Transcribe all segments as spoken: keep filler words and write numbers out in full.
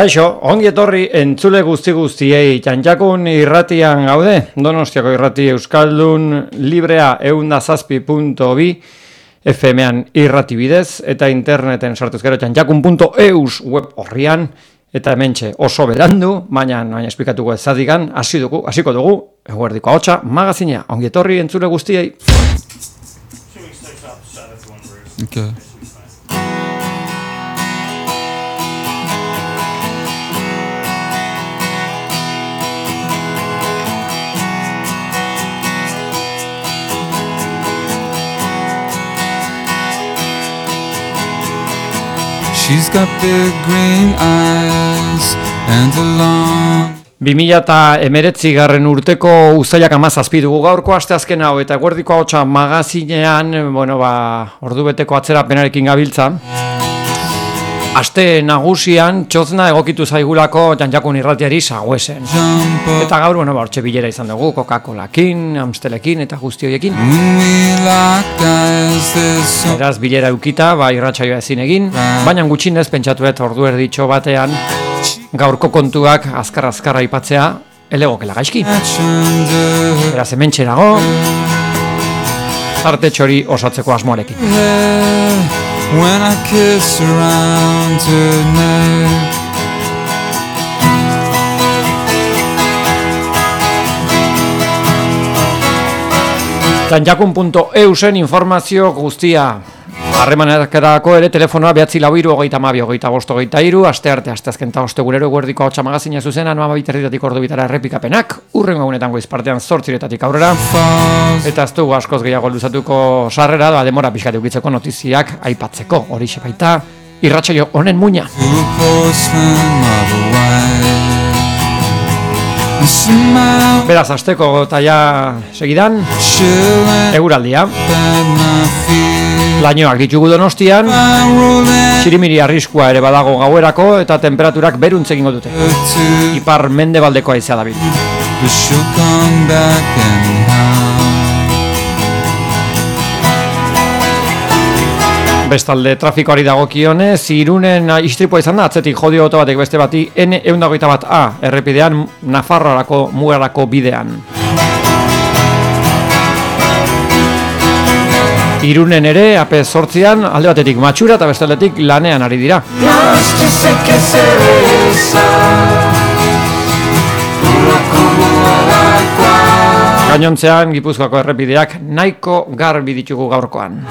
Kaixo, ongi etorri entzule guzti guztiei, Txantxakun irratian gaude, Donostiako irrati euskaldun librea ehun eta zazpi puntu bi F M-an irrati bidez, eta interneten sartuz gero txantxakun puntu eus web horrian, eta hementxe oso berandu, baina baina esplikatuko ezadigan, hasi dugu, hasiko dugu, eguerdiko ahotsa magazinea, ongi etorri entzule guztiei. Okay. She's got big green eyes and a long bi mila hemeretzi garren urteko uztailak hamazazpi dugu gaurko asteazken hau eta eguerdiko ahotsa magazinean, bueno, ba, ordubeteko atzerapenarekin gabiltza. Aste nagusian txozna egokitu zaigulako Txantxakun irratiari Saguesen. Eta gaur, bueno, ba, hortxe bilera izan dugu, Coca-Colakin, Amstelekin eta guzti horiekin. Beraz, bilera eukita, ba, irratsaioa ezin egin, baina gutxinez pentsatuet ordu erditxo batean gaurko kontuak azkar-azkar aipatzea elegokela gaizki. Beraz, hementxe dago, arte txori osatzeko asmoarekin. When I kiss around tonight, Txantxakun puntu eusen informazio guztia harremanetarako ere telefonoa behatzi lau hiru hogeita hamabi hogeita bost hogeita hiru, aste arte asteazken ta ostegunero eguerdiko ahotsa magazina zuzenan hamabi territatik ordu bitara errepikapenak, urrengo egunetan goiz partean zortziretatik aurrera, eta ez dugu askoz gehiago luzatuko sarrera, da demora pixkat eukitzeko notiziak aipatzeko, horixe baita irratsaio honen muina. Beraz, asteko eta ja segidan eguraldia. Lainoak ditugu Donostian, txirimiri arriskua ere badago gauerako eta temperaturak beruntz egingo dute. Ipar mendebaldeko haizea dabil. Bestalde trafikoari dagokionez, Irunen istripua izan da, atzetik jodio auto batek beste bati N ehun eta hogeita bat A errepidean Nafarroarako mugarako bidean. Irunen ere, ape zortzian, alde batetik matxura eta bestaletik lanean ari dira. Gainontzean, Gipuzkoako errepideak nahiko garbi ditugu gaurkoan.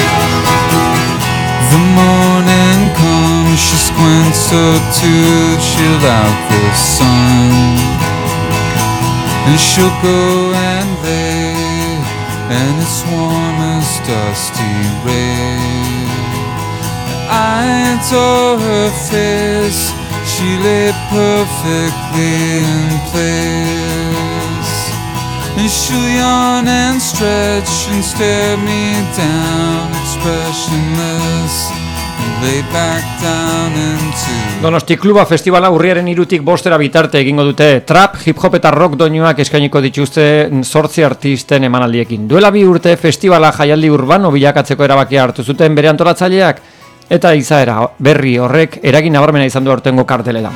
The morning comes, she squints so to shield out the sun, and she'll go and lay, and it's warm as dusty rain. I adore her face, she lay perfectly in place, and she'll yawn and stretch and stare me down, expressionless, and lay back down into Donosti Kluba Festivala urriaren irutik bostera bitarte egingo dute trap, hip-hop eta rock doinuak eskainiko dituzte zortzi artisten emanaldiekin. Duela bi urte festivala jaialdi urbano bilakatzeko erabakia hartu zuten bere antolatzaileak, eta izaera berri horrek eragin nabarmena izan du aurtengo kartelera.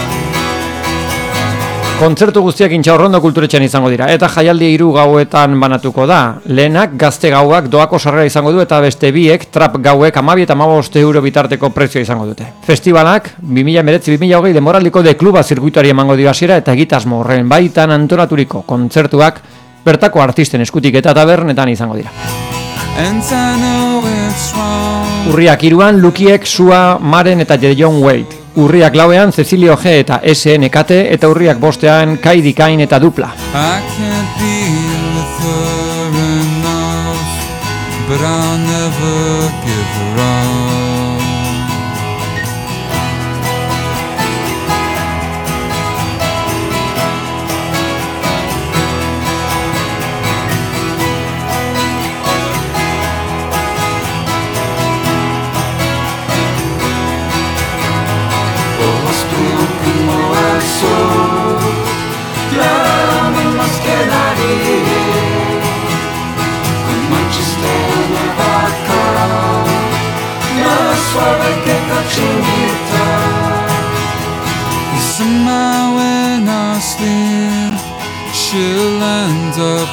Kontzertu guztiak Intxaurrondo kulturetxean izango dira, eta jaialdi hiru gauetan banatuko da. Lehenak gazte gauak doako sarrera izango du, eta beste biek trap gauek hamabi eta hamabost euro bitarteko prezio izango dute. Festivalak bi mila hemeretzi bi mila hogei demoraldiko de kluba zirkuituari emango dio hasiera eta egitasmo horren baitan antolaturiko kontzertuak bertako artisten eskutik eta tabernetan izango dira. Urriak hiruan Lukiek, Sua, Maren eta John Wade. Urriak lauean Cecilio G eta S N K T eta urriak bostean Kaidi Kain eta Dupla. I can't be with her enough, but I'll never give her up.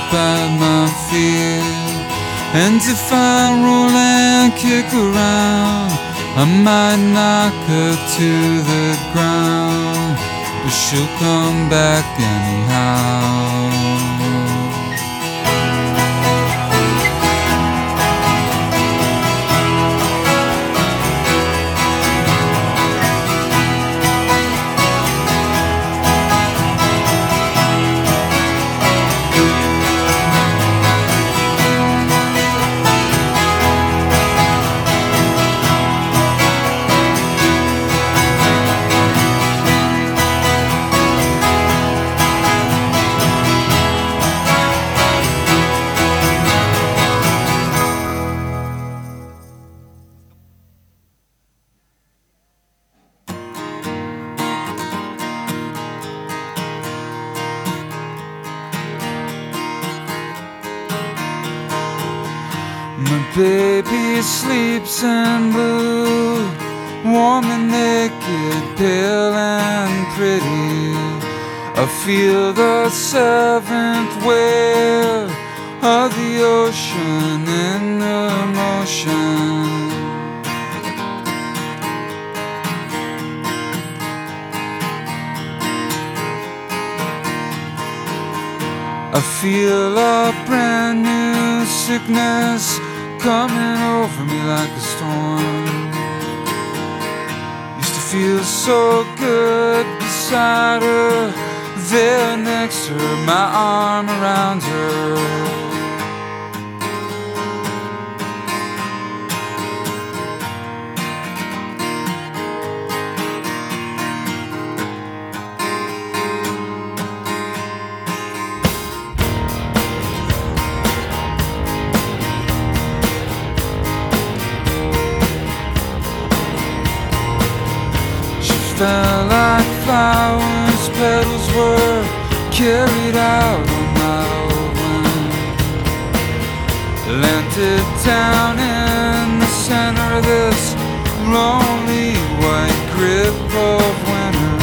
despite my fear. And if I roll and kick around, I might knock her to the ground, but she'll come back anyhow. My baby sleeps in blue, warm and naked, pale and pretty. I feel the seventh wave of the ocean in motion. I feel a brand new sickness coming over me like a storm. Used to feel so good beside her, there next to her, my arm around her. Fell like flowers, petals were carried out on my wind. Landed down in the center of this lonely white grip of winter.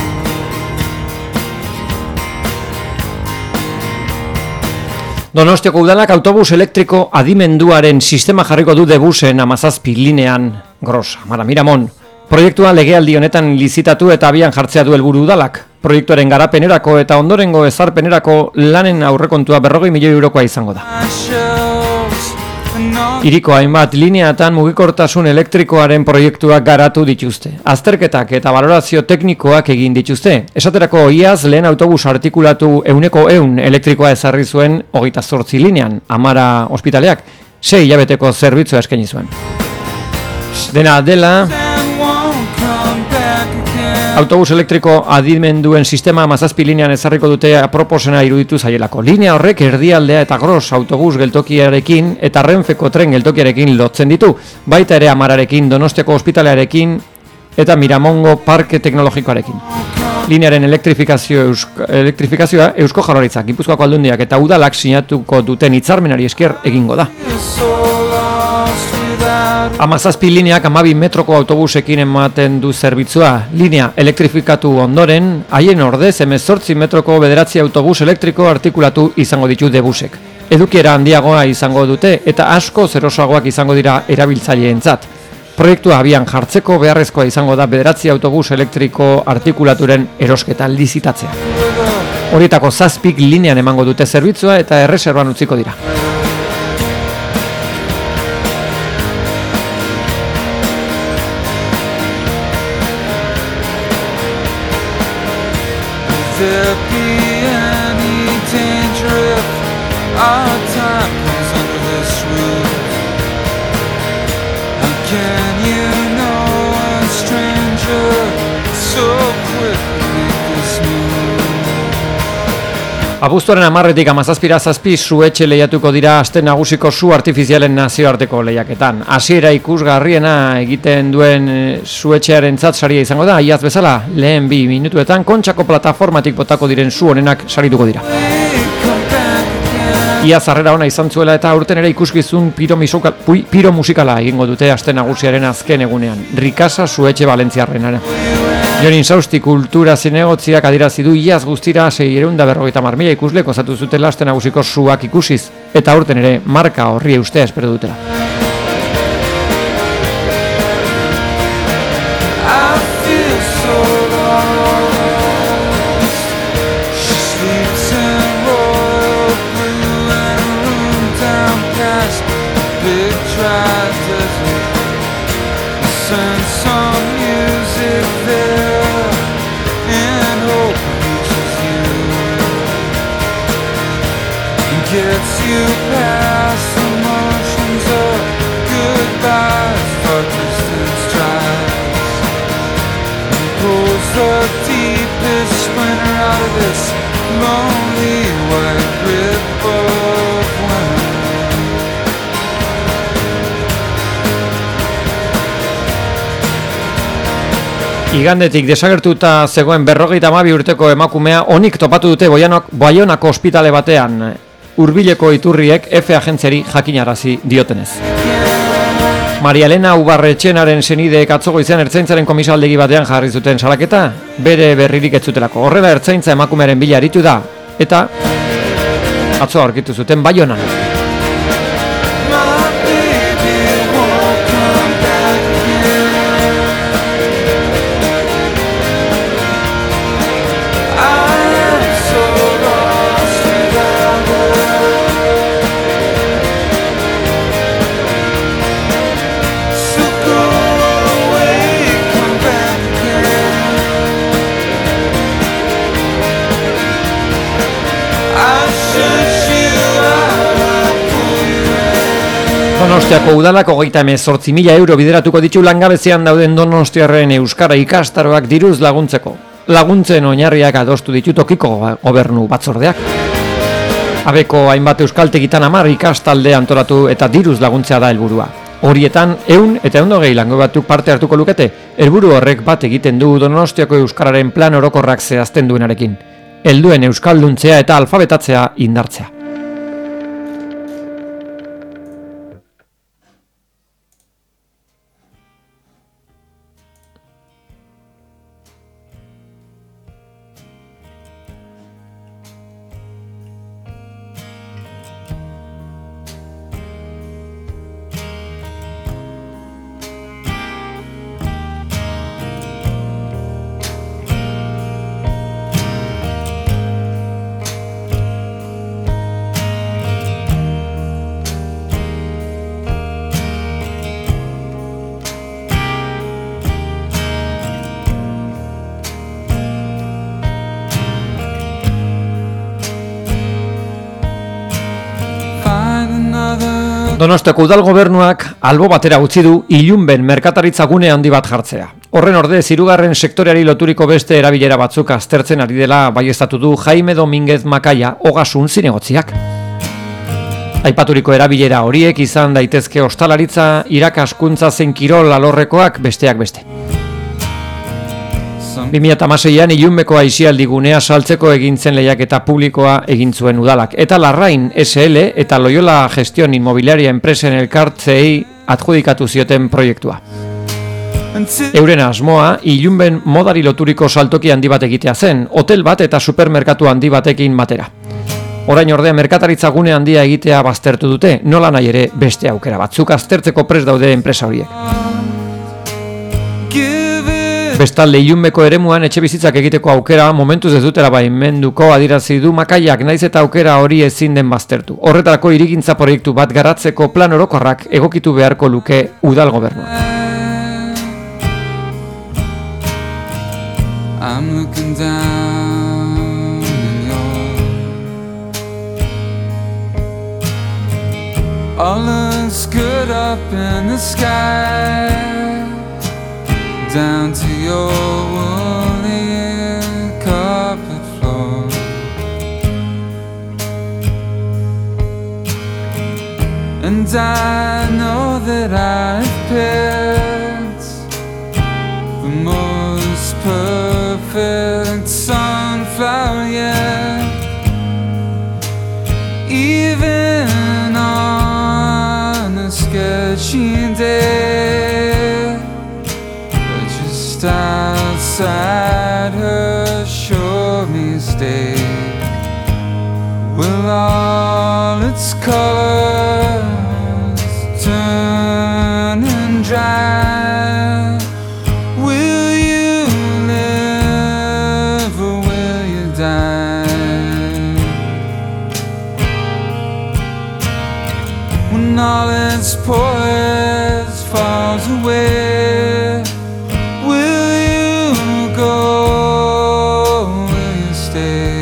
Donostiako udalak autobus elektriko adimenduaren sistema jarriko du debusen amazazpi linean. Gros, Amara Miramon. Proiektua legealdi honetan lizitatu eta abian jartzea du helburu udalak. Proiektuaren garapenerako eta ondorengo ezarpenerako lanen aurrekontua berrogei milioi eurokoa izango da. Hiriko hainbat lineatan mugikortasun elektrikoaren proiektuak garatu dituzte. Azterketak eta balorazio teknikoak egin dituzte. Esaterako iaz lehen autobus artikulatu euneko eun elektrikoa ezarri zuen hogeita zortzi linean. Amara ospitaleak sei hilabeteko zerbitzua eskaini zuen. Dena dela, autobus elektriko adimenduen sistema amazazpi linean ezarriko dute aproposena iruditu zaielako. Linea horrek erdialdea eta Gros autobus geltokiarekin eta Renfeko tren geltokiarekin lotzen ditu, baita ere Amararekin, Donostiako ospitalearekin eta Miramongo parke teknologikoarekin. Linearen elektrifikazio eusko, elektrifikazioa Eusko Jaurlaritzak, Gipuzkoako Aldundiak eta udalak sinatuko duten hitzarmenari esker egingo da. Amazazpi lineak amabi metroko autobusekin ematen du zerbitzua. Linea elektrifikatu ondoren, haien ordez hemezortzi metroko bederatzi autobus elektriko artikulatu izango ditu debusek. Edukiera handiagoa izango dute eta asko zerosagoak izango dira erabiltzaileentzat. Proiektua abian jartzeko beharrezkoa izango da bederatzi autobus elektriko artikulaturen erosketa lizitatzea. Horietako zazpik linean emango dute zerbitzua eta erreserban utziko dira. There be any danger if our time comes under this roof? How can you know a stranger so quick to make this move? Abuztuaren hamarretik hamazazpira zazpi suetxe lehiatuko dira aste nagusiko su artifizialen nazioarteko lehiaketan. Hasiera ikusgarriena egiten duen suetxearentzat saria izango da, iaz bezala, lehen bi minutuetan Kontxako plataformatik botako diren su honenak sarituko dira. Iaz harrera ona izan zuela eta aurten ere ikuskizun piro, misoka, pui, piro musikala egingo dute aste nagusiaren azken egunean. Rikasa suetxe Valentziarrenara. Jon Insausti kultura zinegotziak adirazi du iaz guztira seiehun eta berrogeita hamar mila ikuslek osatu zuten aste nagusiko suak ikusiz, eta aurten ere marka horri eustea espero dutela. Gets you past the motions of goodbyes, fuck distance tries, and pulls the deepest splinter out of this lonely white grip of winter. Igandetik desagertuta zegoen berrogeita hamabi urteko emakumea onik topatu dute Baionako ospitale batean. Hurbileko iturriek F agentziari jakinarazi diotenez. Maria Elena Ubarretxenaren senideek atzo goizean ertzaintzaren komisaldegi batean jarri zuten salaketa, bere berririk ez zutelako. Horrela ertzaintza emakumearen bila aritu da, eta atzo aurkitu zuten Baionan. Donostiako udalak hogeita hemezortzi mila euro bideratuko ditu langabezian dauden donostiarren euskara ikastaroak diruz laguntzeko. Laguntzen oinarriak adostu ditu tokiko gobernu batzordeak. Abeko hainbat euskaltegitan hamar ikastalde antolatu eta diruz laguntzea da helburua. Horietan ehun eta ehun eta hogei lango batzuk parte hartuko lukete. Helburu horrek bat egiten du Donostiako euskararen plan orokorrak zehazten duenarekin. Helduen euskalduntzea eta alfabetatzea indartzea. Donostiako udal gobernuak albo batera utzi du ilunben merkataritza gune handi bat jartzea. Horren ordez, hirugarren sektoreari loturiko beste erabilera batzuk aztertzen ari dela baieztatu du Jaime Dominguez Makaia Ogasun zinegotziak. Aipaturiko erabilera horiek izan daitezke ostalaritza, irakaskuntza zein kirol alorrekoak besteak beste. bi mila hamaseian ilunbeko aisialdi gunea saltzeko egintzen lehiaketa publikoa egin zuen udalak. Eta Larrain S L eta Loyola Gestion Inmobiliaria enpresen elkartzei adjudikatu zioten proiektua. Euren asmoa, ilunben modari loturiko saltoki handi bat egitea zen, hotel bat eta supermerkatu handi batekin batera. Orain ordea merkataritza gune handia egitea baztertu dute, nola nahi ere beste aukera batzuk aztertzeko prest daude enpresa horiek. Bestalde ilunbeko eremuan etxe bizitzak egiteko aukera momentuz ez dutela baimenduko adirazi du Makaiak, naiz eta aukera hori ezin den baztertu. Horretarako hirigintza proiektu bat garatzeko plan orokorrak egokitu beharko luke udal gobernuak. I'm looking down in your all looks good up in the sky, down to your woolly carpet floor. And I know that I've picked the most perfect sunflower yet, even on a sketchy day. Just outside beside her showed me stay. Will all its colors turn and dry? Will you live or will you die? When all its poise falls away, will you go, will you stay?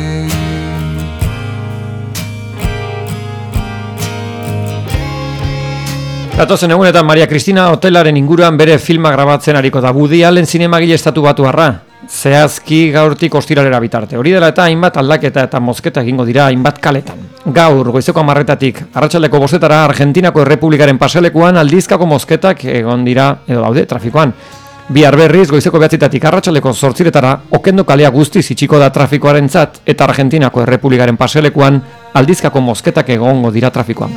Datozen egunetan Maria Cristina hotelaren inguruan bere filma grabatzen ariko da. Woody Allen zinemagile estatu batuarra. Zehazki gaurtik ostiralera bitarte. Hori dela eta hainbat aldaketa eta mozketa egingo dira hainbat kaletan. Gaur, goizeko hamarretatik, arratsaldeko bostetara Argentinako Errepublikaren paselekuan aldizkako mozketak egon dira, edo daude, trafikoan. Bihar berriz, goizeko behatzitatik arratsaldeko zortziretara, Okendo kalea guztiz itxiko da trafikoarentzat, eta Argentinako Errepublikaren paselekuan aldizkako mozketak egongo dira trafikoan.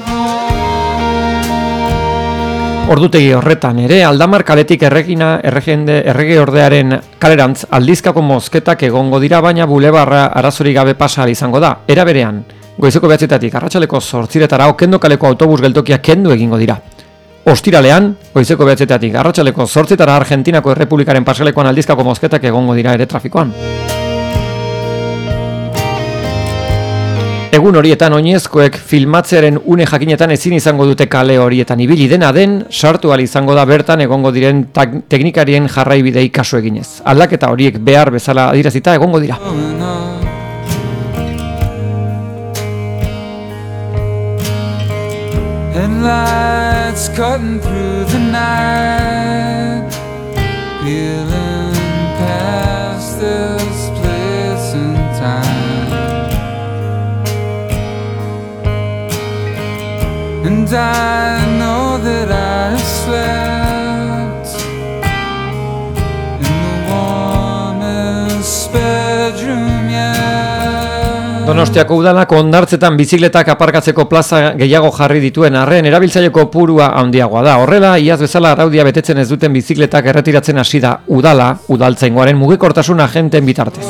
Ordutegi horretan ere, Aldamar kaletik erregina, erregende, errege ordearen kalerantz aldizkako mozketak egongo dira, baina bulebarra arazorik gabe pasa izango da. Era berean, goizeko behatzetatik arratsaleko zortziretara Okendo kaleko autobus geltokiak kendu egingo dira. Ostiralean, goizeko behatzetatik arratsaleko zortzitara Argentinako Errepublikaren paselekuan aldizkako mozketak egongo dira ere trafikoan. Egun horietan oinezkoek filmatzearen une jakinetan ezin izango dute kale horietan ibili, dena den sartu ahal izango da bertan egongo diren teknikarien jarraibidei kasu eginez. Aldaketa horiek behar bezala adierazita egongo dira. Headlights cutting through the night, peeling past this place in time. And I know that I slept in the warmest bedroom yet. Donostiako udalak hondartzetan bizikletak aparkatzeko plaza gehiago jarri dituen arren erabiltzaile kopurua handiagoa da. Horrela, iaz bezala araudia betetzen ez duten bizikletak erretiratzen hasi da udala, udaltzaingoaren mugikortasun agenten bitartez.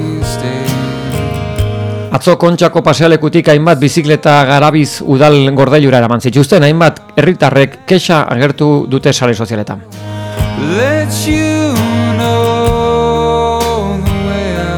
Atzo Kontxako pasealekutik hainbat bizikleta garabiz udal gordailura eraman zituzten, hainbat herritarrek kexa agertu dute sare sozialetan. Let you know the way I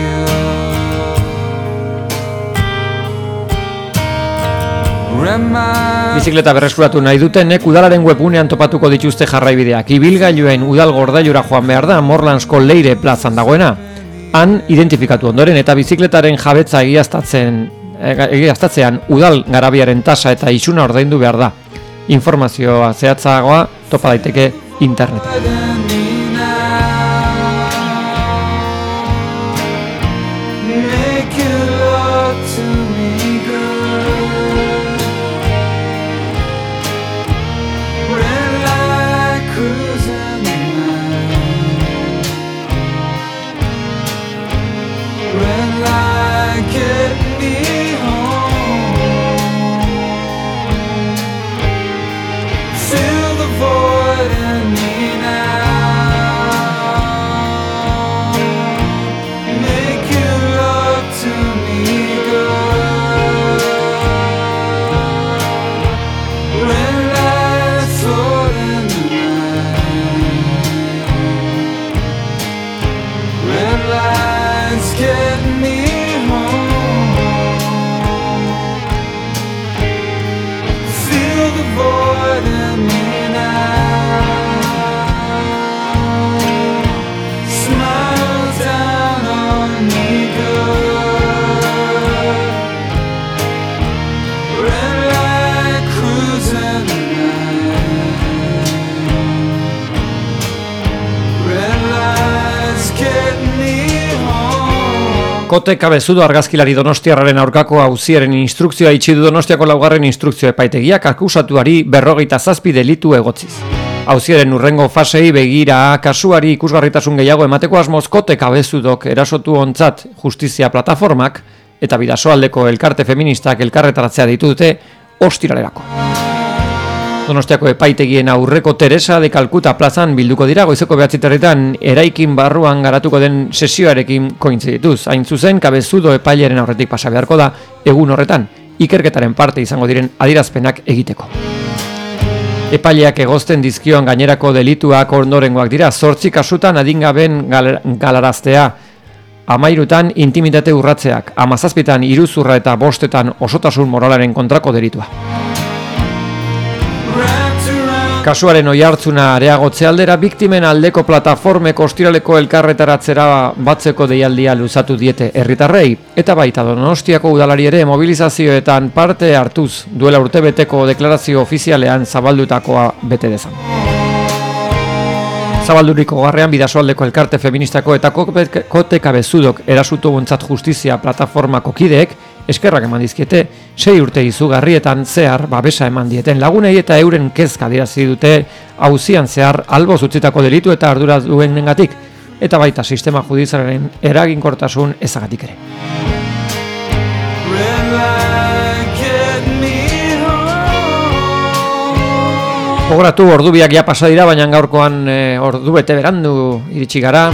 feel. Bizikleta berreskuratu nahi dutenek udalaren webgunean topatuko dituzte jarraibideak. Ibilgailuen udal gordailura joan behar da Morlansko Leire plazan dagoena. Han identifikatu ondoren eta bizikletaren jabetza egiaztatzen, egiaztatzean udal garabiaren tasa eta isuna ordaindu behar da. Informazioa zehatzagoa topa daiteke interneten. Kote Kabezudo argazkilari donostiarraren aurkako auziaren instrukzioa itxi du Donostiako laugarren instrukzio epaitegiak akusatuari berrogeita zazpi delitu egotziz. Auziaren urrengo fasei begira kasuari ikusgarritasun gehiago emateko asmoz Kote Kabezudok erasotu ontzat justizia plataformak eta Bidasoaldeko elkarte feministak elkarretaratzea ditu dute ostiralerako. Donostiako epaitegien aurreko Teresa de Calcuta plazan bilduko dira goizeko behatziterritan eraikin barruan garatuko den sesioarekin kointzidituz. Hain zuzen, kabezudo epaileren aurretik pasa beharko da egun horretan, ikerketaren parte izango diren adierazpenak egiteko. Epaileak egozten dizkioan gainerako delituak ondorengoak dira, zortzi kasutan adingaben gal galaraztea, amairutan intimitate urratzeak, amazazpitan iruzurra eta bostetan osotasun moralaren kontrako delitua. Kasuaren oihartzuna areagotze aldera, biktimen aldeko plataformek ostiraleko elkarretaratzera batzeko deialdia luzatu diete herritarrei, eta baita Donostiako udalari ere mobilizazioetan parte hartuz duela urtebeteko deklarazio ofizialean zabaldutakoa bete dezan. Zabalduriko garrean Bidasoaldeko elkarte feministako eta kote kabezudok erasutuguntzat justizia plataformako kideek eskerrak eman dizkiete, sei urte izugarrietan zehar babesa eman dieten lagunei eta euren kezka adierazi dute auzian zehar alboz utzitako delitu eta ardura duenengatik, eta baita sistema judizialaren eraginkortasun ezagatik ere. Gogoratu ordubiak ja pasa dira, baina gaurkoan e, ordu bete berandu iritsi gara.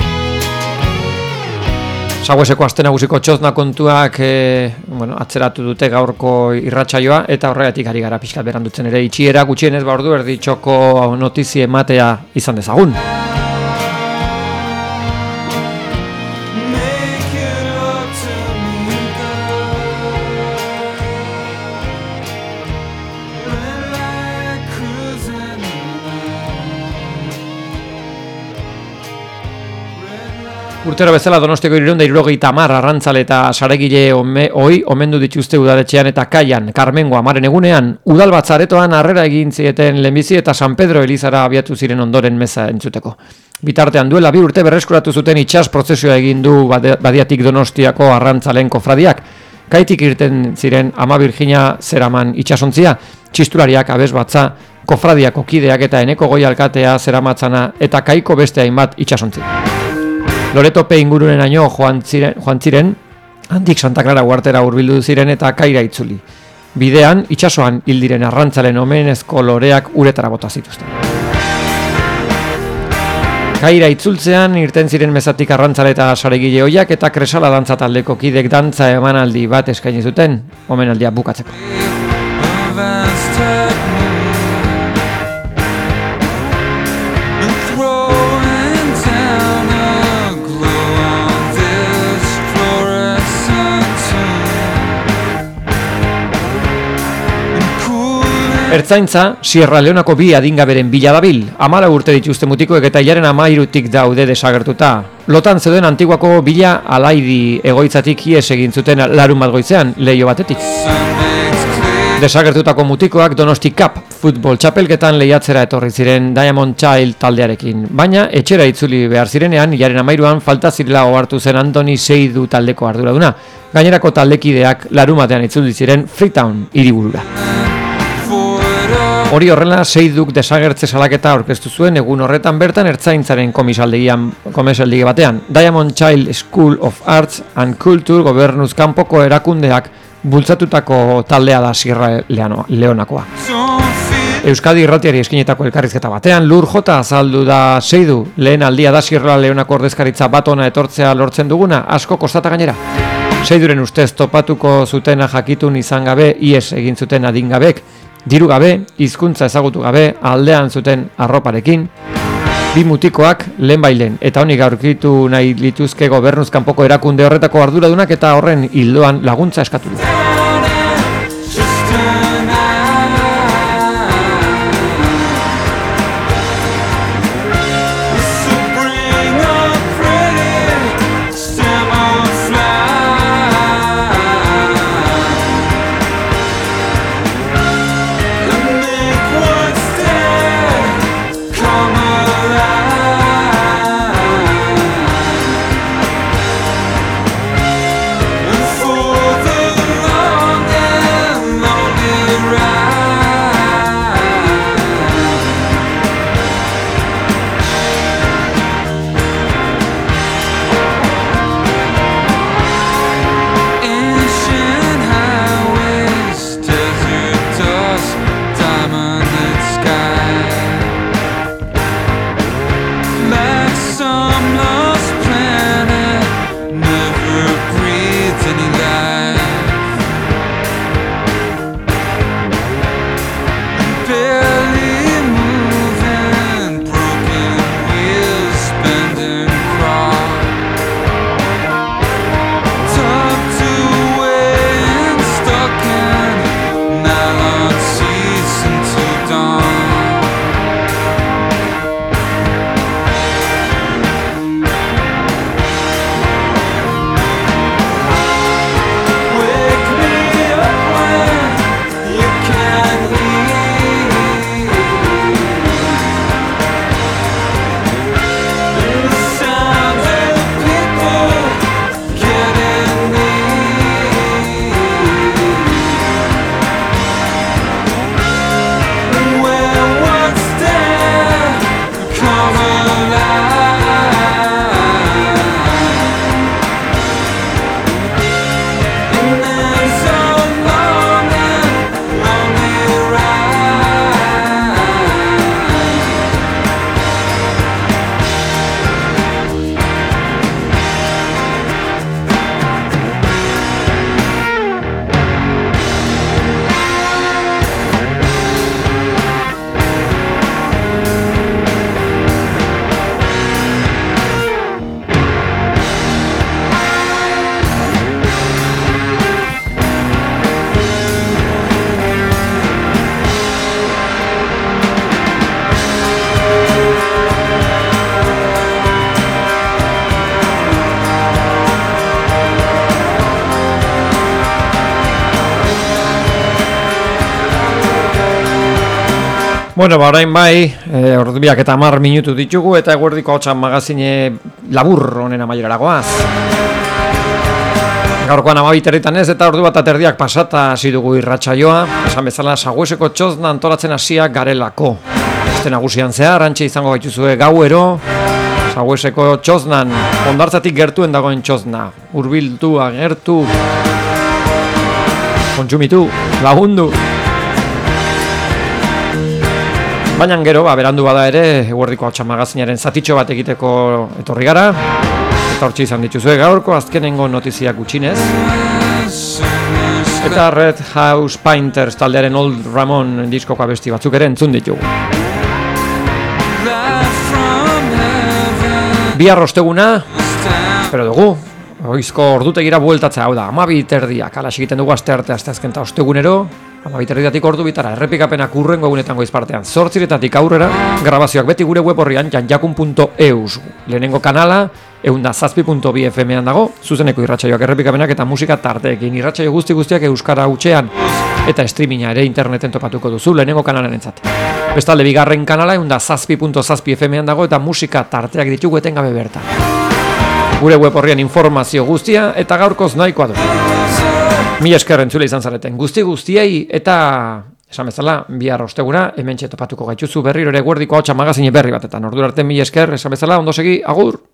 Sagueseko aste nagusiko txozna kontuak e, bueno, atzeratu dute gaurko irratsaioa eta horregatik ari gara pixkat berandutzen ere itxiera gutxienez ba ordu erdi txoko notizie ematea izan dezagun. Urtero bezala Donostiako hirurehun eta hirurogeita hamar arrantzale eta saregile ome, oi omendu dituzte udaletxean eta kaian Karmengo amaren egunean udalbatzaretoan harrera egin zieten lehenbizi eta San Pedro Elizara abiatu ziren ondoren meza entzuteko. Bitartean duela bi urte berreskuratu zuten itsas prozesioa egin du badiatik Donostiako arrantzaleen kofradiak. Kaitik irten ziren Ama Virginia zeraman itsasontzia, txistulariak abesbatza, kofradiako kideak eta Eneko Goi alkatea zeramatzana eta kaiko beste hainbat itsasontzia. Loretope inguruneraino joan ziren, joan ziren, handik Santa Clara uartera hurbildu ziren eta kaira itzuli. Bidean, itsasoan hil diren arrantzalen omenezko loreak uretara bota zituzten. Kaira itzultzean irten ziren mezatik arrantzale eta saregile hoiak eta kresala dantza taldeko kidek dantza emanaldi bat eskaini zuten, omenaldia bukatzeko. Ertzaintza, Sierra Leonako bi adingaberen bila dabil, amala urte dituzte mutikoek eta hilaren amairutik daude desagertuta. Lotan zeuden Antiguako bila alaidi egoitzatik ies egin zuten larun bat goizean, leio batetik. Desagertutako mutikoak Donosti Cup futbol txapelketan lehiatzera etorri ziren Diamond Child taldearekin, baina etxera itzuli behar zirenean, hilaren amairuan falta zirela ohartu zen Antoni Seidu taldeko arduraduna. Gainerako taldekideak larun batean itzuli ziren Freetown hiriburura. Hori horrela, Seiduk desagertze salaketa aurkeztu zuen egun horretan bertan ertzaintzaren komisaldegian komisaldegi batean. Diamond Child School of Arts and Culture gobernuz kanpoko erakundeak bultzatutako taldea da Sierra Leonakoa. Euskadi irratiari eskinetako elkarrizketa batean, Lur Jota azaldu da Seidu, lehen aldia da Sierra Leonako ordezkaritza bat ona etortzea lortzen duguna, asko kostata gainera. Seiduren ustez topatuko zutena jakitun izan gabe, ies egin zuten adingabek, diru gabe, hizkuntza ezagutu gabe, aldean zuten arroparekin, bi mutikoak lehenbailen eta honik aurkitu nahi lituzke gobernuz kanpoko erakunde horretako arduradunak eta horren hildoan laguntza eskatu du. For the Bueno, ba, orain bai, e, ordubiak eta hamar minutu ditugu eta eguerdiko hotxan magazine labur honen amaierara goaz. Gaurkoan amabiterritan ez eta ordu bat aterdiak pasata hasi dugu irratsaioa, esan bezala Sagueseko txozna antolatzen hasiak garelako. Este nagusian zehar, antxe izango gaituzue gauero, Sagueseko txoznan, ondartzatik gertuen dagoen txozna, hurbildu, agertu, kontsumitu, lagundu. Baina gero, ba, berandu bada ere, eguerdiko hotxan magazinaren zatitxo bat egiteko etorri gara. Eta hortxe izan dituzue gaurko, azkenengo notiziak gutxinez. Eta Red House Painters taldearen Old Ramon diskoko abesti batzuk ere entzun ditugu. Bihar osteguna, pero dugu, oizko ordutegira bueltatzea, hau da, amabi terdiak, ala egiten dugu aste arte, aste azkenta ostegunero, amabi terdiatik ordu bitara, errepikapenak urrengo egunetan goiz partean, zortziretatik aurrera, grabazioak beti gure web horrian, janjakun punto eus, lehenengo kanala, eunda zazpi punto bi F M-an dago, zuzeneko irratsaioak errepikapenak eta musika tarteekin, irratsaio guzti guztiak euskara hutsean, eta streaminga ere interneten topatuko duzu, lehenengo kanalaren entzat. Bestalde bigarren kanala, eunda zazpi punto zazpi F M-an dago, eta musika tarteak ditugu etengabe bertan. Gure web horrian informazio guztia eta gaurkoz nahikoa du. Mi esker entzule izan zareten guzti guztiei eta esan bezala bihar osteguna hementxe topatuko gaituzu berriro ere eguerdiko hotsa magazine berri batetan. Ordura arte mi esker esan bezala ondo segi, agur!